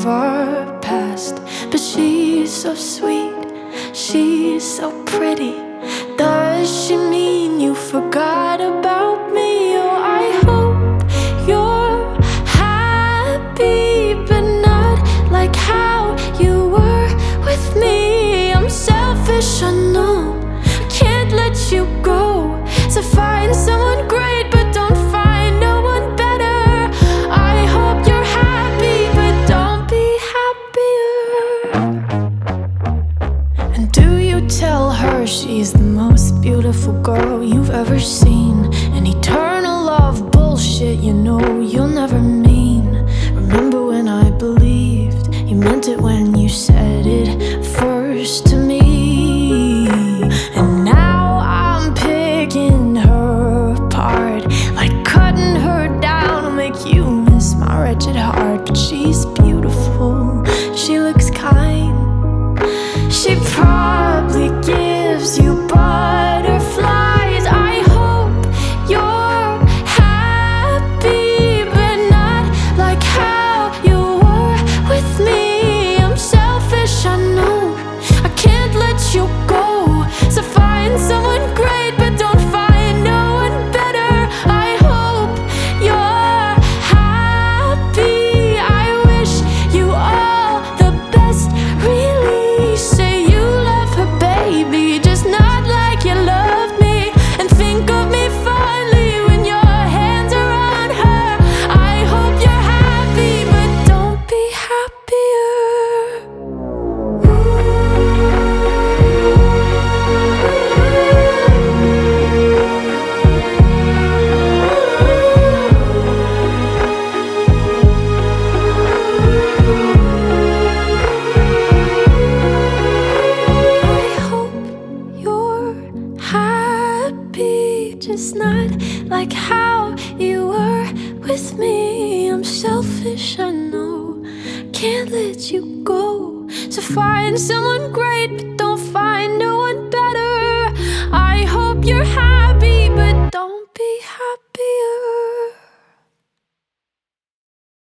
our past. But she's so sweet, she's so pretty. Does she mean you forgot about me? Oh, I hope you're happy, but not like how you were with me. I'm selfish, I know, I can't let you go. So find someone great, but don't find no one better. I hope you're happy, but don't be happier. And do you tell her she's the most beautiful girl you've ever seen? An eternal love bullshit, you know you'll never mean. Remember when I believed you meant it when you said it first to me? And now I'm picking her apart, like cutting her down will make you miss my wretched heart. But she's beautiful, she looks kind, she probably gives you butterflies. I hope you're happy, but not like how you were with me. I'm selfish, I know, I can't let you go. So find someone great, but don't find no one better. I hope you're happy, I wish you all the best. Really say you love her, baby, just not like you loved me. And think of me fondly when your hands are on her. I hope you're happy, but don't be happier. I hope you're happy, just not like how you were with me. I'm selfish, I know, can't let you go. So find someone great, but don't find no one